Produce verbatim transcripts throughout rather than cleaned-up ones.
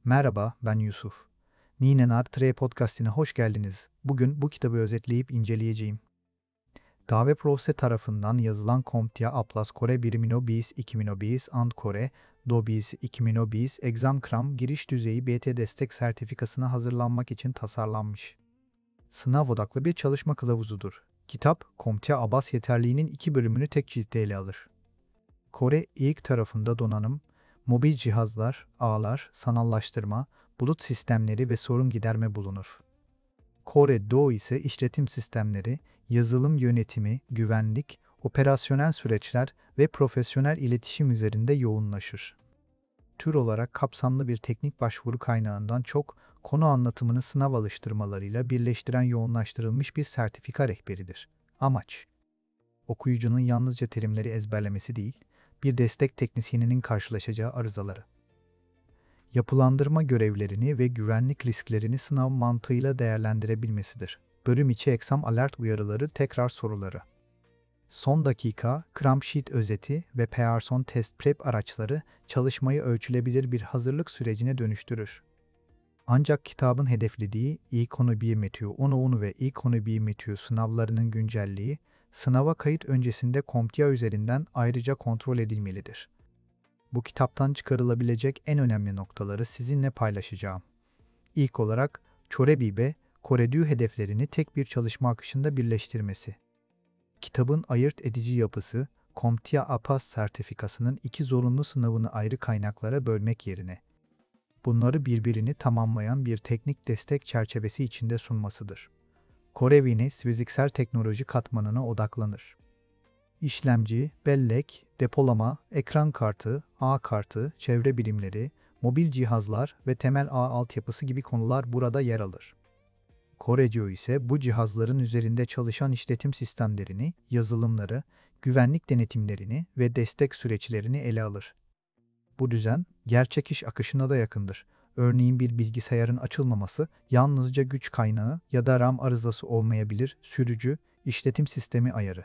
Merhaba, ben Yusuf. Ninenar Tre Podcast'ine hoş geldiniz. Bugün bu kitabı özetleyip inceleyeceğim. Dave Provse tarafından yazılan CompTIA Atlas Kore Birimino-Bis iki bin on beş and Kore Do-Bis iki bin on beş Exam Kram giriş düzeyi B T destek sertifikasına hazırlanmak için tasarlanmış. Sınav odaklı bir çalışma kılavuzudur. Kitap, CompTIA Abas yeterliğinin iki bölümünü tek ciltte ele alır. Kore ilk tarafında donanım, mobil cihazlar, ağlar, sanallaştırma, bulut sistemleri ve sorun giderme bulunur. Kore Doğu ise işletim sistemleri, yazılım yönetimi, güvenlik, operasyonel süreçler ve profesyonel iletişim üzerinde yoğunlaşır. Tür olarak kapsamlı bir teknik başvuru kaynağından çok, konu anlatımını sınav alıştırmalarıyla birleştiren yoğunlaştırılmış bir sertifika rehberidir. Amaç: okuyucunun yalnızca terimleri ezberlemesi değil, bir destek teknisyeninin karşılaşacağı arızaları, yapılandırma görevlerini ve güvenlik risklerini sınav mantığıyla değerlendirebilmesidir. Bölüm içi exam alert uyarıları, tekrar soruları, son dakika, cram sheet özeti ve Pearson test prep araçları çalışmayı ölçülebilir bir hazırlık sürecine dönüştürür. Ancak kitabın hedeflediği İKONOBİ METÜ on on ve İKONOBİ METÜ sınavlarının güncelliği, sınava kayıt öncesinde CompTIA üzerinden ayrıca kontrol edilmelidir. Bu kitaptan çıkarılabilecek en önemli noktaları sizinle paylaşacağım. İlk olarak, Çorebibe, Koredü hedeflerini tek bir çalışma akışında birleştirmesi. Kitabın ayırt edici yapısı, CompTIA Apas sertifikasının iki zorunlu sınavını ayrı kaynaklara bölmek yerine, bunları birbirini tamamlayan bir teknik destek çerçevesi içinde sunmasıdır. Korevini fiziksel teknoloji katmanına odaklanır. İşlemci, bellek, depolama, ekran kartı, ağ kartı, çevre birimleri, mobil cihazlar ve temel ağ altyapısı gibi konular burada yer alır. Korece ise bu cihazların üzerinde çalışan işletim sistemlerini, yazılımları, güvenlik denetimlerini ve destek süreçlerini ele alır. Bu düzen, gerçek iş akışına da yakındır. Örneğin bir bilgisayarın açılmaması yalnızca güç kaynağı ya da RAM arızası olmayabilir, sürücü, işletim sistemi ayarı,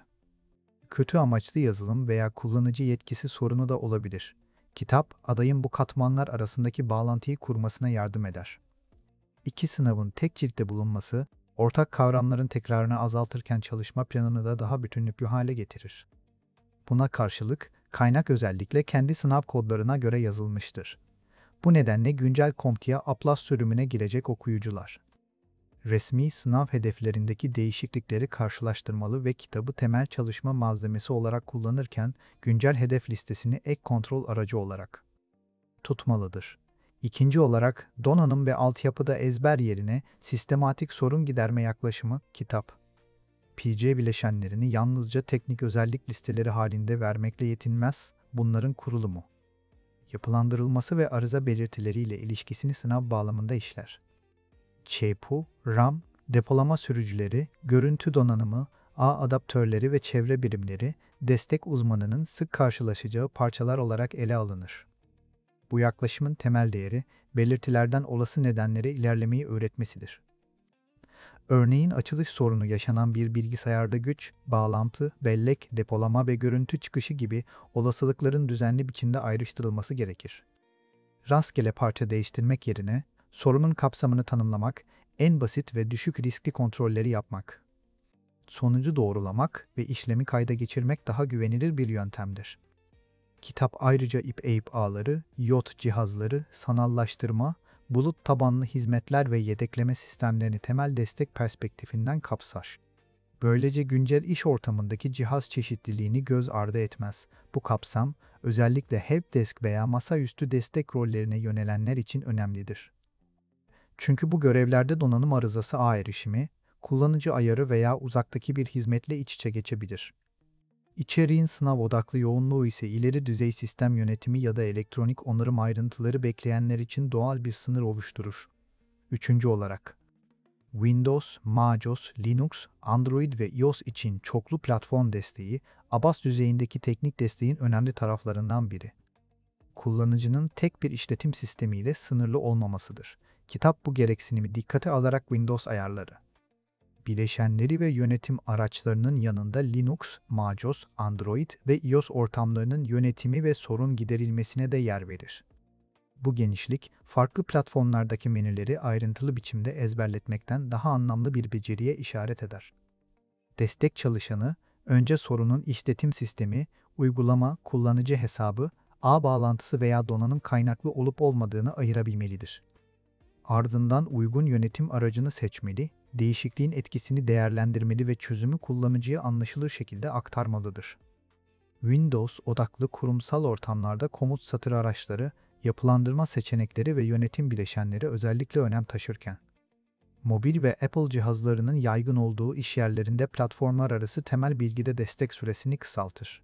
kötü amaçlı yazılım veya kullanıcı yetkisi sorunu da olabilir. Kitap, adayın bu katmanlar arasındaki bağlantıyı kurmasına yardım eder. İki sınavın tek ciltte bulunması, ortak kavramların tekrarını azaltırken çalışma planını da daha bütünlüklü hale getirir. Buna karşılık, kaynak özellikle kendi sınav kodlarına göre yazılmıştır. Bu nedenle güncel CompTIA Atlas sürümüne girecek okuyucular, resmi sınav hedeflerindeki değişiklikleri karşılaştırmalı ve kitabı temel çalışma malzemesi olarak kullanırken güncel hedef listesini ek kontrol aracı olarak tutmalıdır. İkinci olarak, donanım ve altyapıda ezber yerine sistematik sorun giderme yaklaşımı, kitap, P C bileşenlerini yalnızca teknik özellik listeleri halinde vermekle yetinmez, bunların kurulumu, yapılandırılması ve arıza belirtileriyle ilişkisini sınav bağlamında işler. C P U, RAM, depolama sürücüleri, görüntü donanımı, ağ adaptörleri ve çevre birimleri, destek uzmanının sık karşılaşacağı parçalar olarak ele alınır. Bu yaklaşımın temel değeri, belirtilerden olası nedenlere ilerlemeyi öğretmesidir. Örneğin açılış sorunu yaşanan bir bilgisayarda güç, bağlantı, bellek, depolama ve görüntü çıkışı gibi olasılıkların düzenli biçimde ayrıştırılması gerekir. Rastgele parça değiştirmek yerine, sorunun kapsamını tanımlamak, en basit ve düşük riskli kontrolleri yapmak, sonucu doğrulamak ve işlemi kayda geçirmek daha güvenilir bir yöntemdir. Kitap ayrıca I P E I P ağları, yot cihazları, sanallaştırma, bulut tabanlı hizmetler ve yedekleme sistemlerini temel destek perspektifinden kapsar. Böylece güncel iş ortamındaki cihaz çeşitliliğini göz ardı etmez. Bu kapsam, özellikle helpdesk veya masaüstü destek rollerine yönelenler için önemlidir. Çünkü bu görevlerde donanım arızası, ağ erişimi, kullanıcı ayarı veya uzaktaki bir hizmetle iç içe geçebilir. İçeriğin sınav odaklı yoğunluğu ise ileri düzey sistem yönetimi ya da elektronik onarım ayrıntıları bekleyenler için doğal bir sınır oluşturur. Üçüncü olarak, Windows, MacOS, Linux, Android ve iOS için çoklu platform desteği, Abas düzeyindeki teknik desteğin önemli taraflarından biri. Kullanıcının tek bir işletim sistemiyle sınırlı olmamasıdır. Kitap bu gereksinimi dikkate alarak Windows ayarları, bileşenleri ve yönetim araçlarının yanında Linux, MacOS, Android ve iOS ortamlarının yönetimi ve sorun giderilmesine de yer verir. Bu genişlik, farklı platformlardaki menüleri ayrıntılı biçimde ezberletmekten daha anlamlı bir beceriye işaret eder. Destek çalışanı, önce sorunun işletim sistemi, uygulama, kullanıcı hesabı, ağ bağlantısı veya donanım kaynaklı olup olmadığını ayırabilmelidir. Ardından uygun yönetim aracını seçmeli, değişikliğin etkisini değerlendirmeli ve çözümü kullanıcıya anlaşılır şekilde aktarmalıdır. Windows odaklı kurumsal ortamlarda komut satır araçları, yapılandırma seçenekleri ve yönetim bileşenleri özellikle önem taşırken, mobil ve Apple cihazlarının yaygın olduğu iş yerlerinde platformlar arası temel bilgide destek süresini kısaltır.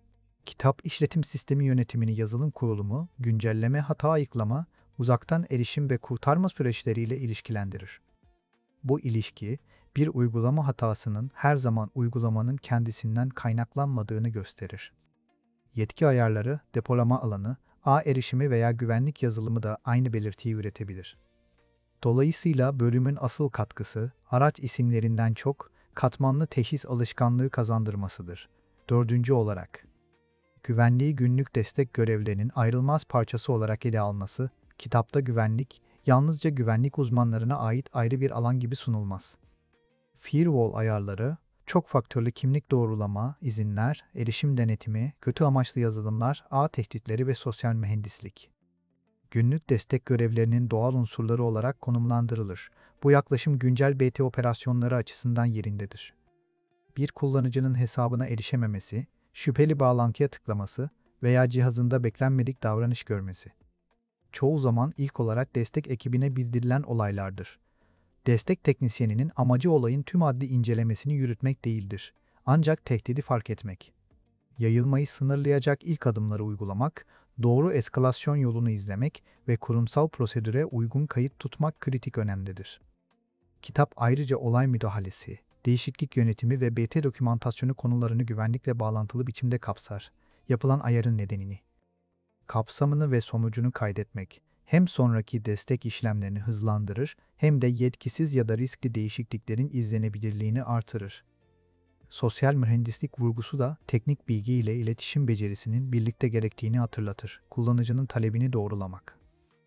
Kitap işletim sistemi yönetimini yazılım kurulumu, güncelleme, hata ayıklama, uzaktan erişim ve kurtarma süreçleriyle ilişkilendirir. Bu ilişki, bir uygulama hatasının her zaman uygulamanın kendisinden kaynaklanmadığını gösterir. Yetki ayarları, depolama alanı, ağ erişimi veya güvenlik yazılımı da aynı belirtiyi üretebilir. Dolayısıyla bölümün asıl katkısı, araç isimlerinden çok, katmanlı teşhis alışkanlığı kazandırmasıdır. Dördüncü olarak, güvenliği günlük destek görevlerinin ayrılmaz parçası olarak ele alması, kitapta güvenlik, yalnızca güvenlik uzmanlarına ait ayrı bir alan gibi sunulmaz. Firewall ayarları, çok faktörlü kimlik doğrulama, izinler, erişim denetimi, kötü amaçlı yazılımlar, ağ tehditleri ve sosyal mühendislik. Günlük destek görevlerinin doğal unsurları olarak konumlandırılır. Bu yaklaşım güncel B T operasyonları açısından yerindedir. Bir kullanıcının hesabına erişememesi, şüpheli bağlantıya tıklaması veya cihazında beklenmedik davranış görmesi. Çoğu zaman ilk olarak destek ekibine bildirilen olaylardır. Destek teknisyeninin amacı olayın tüm adli incelemesini yürütmek değildir. Ancak tehdidi fark etmek. Yayılmayı sınırlayacak ilk adımları uygulamak, doğru eskalasyon yolunu izlemek ve kurumsal prosedüre uygun kayıt tutmak kritik önemlidir. Kitap ayrıca olay müdahalesi, değişiklik yönetimi ve B T dokümantasyonu konularını güvenlikle bağlantılı biçimde kapsar. Yapılan ayarın nedenini, kapsamını ve sonucunu kaydetmek, hem sonraki destek işlemlerini hızlandırır hem de yetkisiz ya da riskli değişikliklerin izlenebilirliğini artırır. Sosyal mühendislik vurgusu da teknik bilgi ile iletişim becerisinin birlikte gerektiğini hatırlatır. Kullanıcının talebini doğrulamak.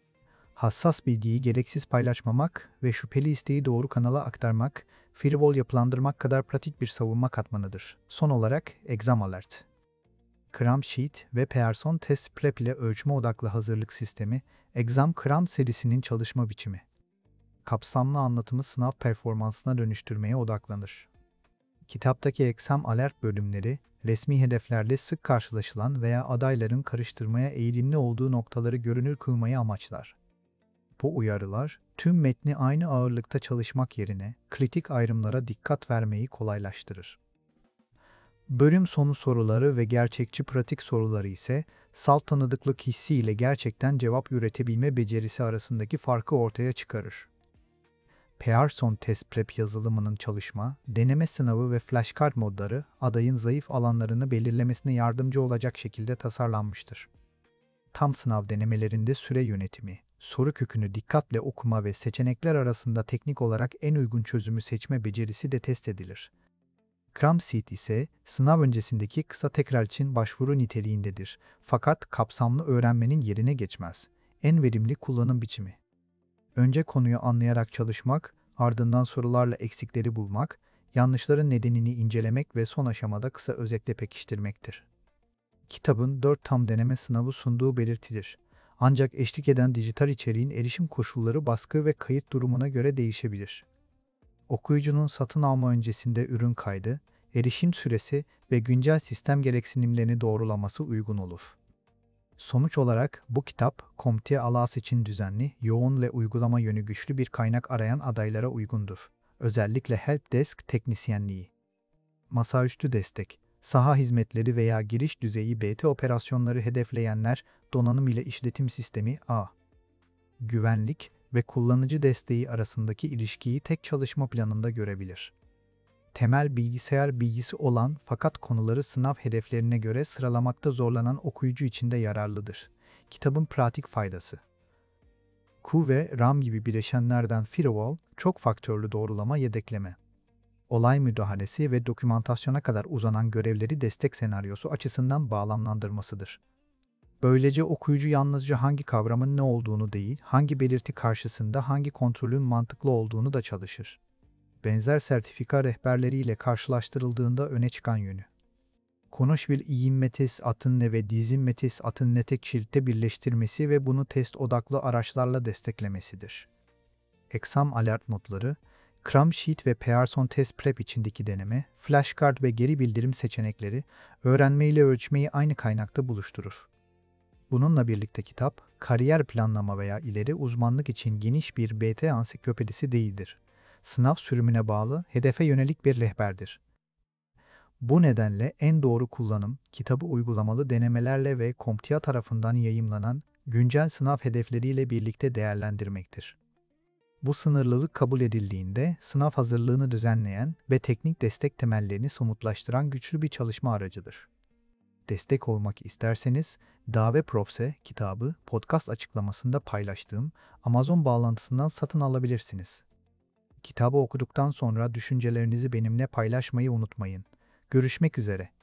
Hassas bilgiyi gereksiz paylaşmamak ve şüpheli isteği doğru kanala aktarmak, firewall yapılandırmak kadar pratik bir savunma katmanıdır. Son olarak Exam Alert. Cram Sheet ve Pearson Test Prep ile ölçme odaklı hazırlık sistemi, Exam Cram serisinin çalışma biçimi. Kapsamlı anlatımı sınav performansına dönüştürmeye odaklanır. Kitaptaki Exam Alert bölümleri, resmi hedeflerle sık karşılaşılan veya adayların karıştırmaya eğilimli olduğu noktaları görünür kılmayı amaçlar. Bu uyarılar, tüm metni aynı ağırlıkta çalışmak yerine kritik ayrımlara dikkat vermeyi kolaylaştırır. Bölüm sonu soruları ve gerçekçi pratik soruları ise, salt tanıdıklık hissi ile gerçekten cevap üretebilme becerisi arasındaki farkı ortaya çıkarır. Pearson Test Prep yazılımının çalışma, deneme sınavı ve flashcard modları, adayın zayıf alanlarını belirlemesine yardımcı olacak şekilde tasarlanmıştır. Tam sınav denemelerinde süre yönetimi, soru kökünü dikkatle okuma ve seçenekler arasında teknik olarak en uygun çözümü seçme becerisi de test edilir. Cram Sheet ise sınav öncesindeki kısa tekrar için başvuru niteliğindedir. Fakat kapsamlı öğrenmenin yerine geçmez. En verimli kullanım biçimi. Önce konuyu anlayarak çalışmak, ardından sorularla eksikleri bulmak, yanlışların nedenini incelemek ve son aşamada kısa özetle pekiştirmektir. Kitabın dört tam deneme sınavı sunduğu belirtilir. Ancak eşlik eden dijital içeriğin erişim koşulları baskı ve kayıt durumuna göre değişebilir. Okuyucunun satın alma öncesinde ürün kaydı, erişim süresi ve güncel sistem gereksinimlerini doğrulaması uygun olur. Sonuç olarak bu kitap, CompTIA Alas için düzenli, yoğun ve uygulama yönü güçlü bir kaynak arayan adaylara uygundur. Özellikle helpdesk teknisyenliği, masaüstü destek, saha hizmetleri veya giriş düzeyi B T operasyonları hedefleyenler, donanım ile işletim sistemi A, güvenlik ve kullanıcı desteği arasındaki ilişkiyi tek çalışma planında görebilir. Temel bilgisayar bilgisi olan fakat konuları sınav hedeflerine göre sıralamakta zorlanan okuyucu için de yararlıdır. Kitabın pratik faydası. Q ve RAM gibi bileşenlerden firewall, çok faktörlü doğrulama yedekleme, olay müdahalesi ve dokümantasyona kadar uzanan görevleri destek senaryosu açısından bağlamlandırmasıdır. Böylece okuyucu yalnızca hangi kavramın ne olduğunu değil, hangi belirti karşısında hangi kontrolün mantıklı olduğunu da çalışır. Benzer sertifika rehberleriyle karşılaştırıldığında öne çıkan yönü. Konuşbil metis atın ne ve dizin metis atın ne tek şeritte birleştirmesi ve bunu test odaklı araçlarla desteklemesidir. Exam alert modları, Cram Sheet ve Pearson Test Prep içindeki deneme, flashcard ve geri bildirim seçenekleri, öğrenme ile ölçmeyi aynı kaynakta buluşturur. Bununla birlikte kitap, kariyer planlama veya ileri uzmanlık için geniş bir B T ansiklopedisi değildir. Sınav sürümüne bağlı, hedefe yönelik bir rehberdir. Bu nedenle en doğru kullanım, kitabı uygulamalı denemelerle ve CompTIA tarafından yayımlanan güncel sınav hedefleriyle birlikte değerlendirmektir. Bu sınırlılık kabul edildiğinde sınav hazırlığını düzenleyen ve teknik destek temellerini somutlaştıran güçlü bir çalışma aracıdır. Destek olmak isterseniz Dave Profse kitabı podcast açıklamasında paylaştığım Amazon bağlantısından satın alabilirsiniz. Kitabı okuduktan sonra düşüncelerinizi benimle paylaşmayı unutmayın. Görüşmek üzere.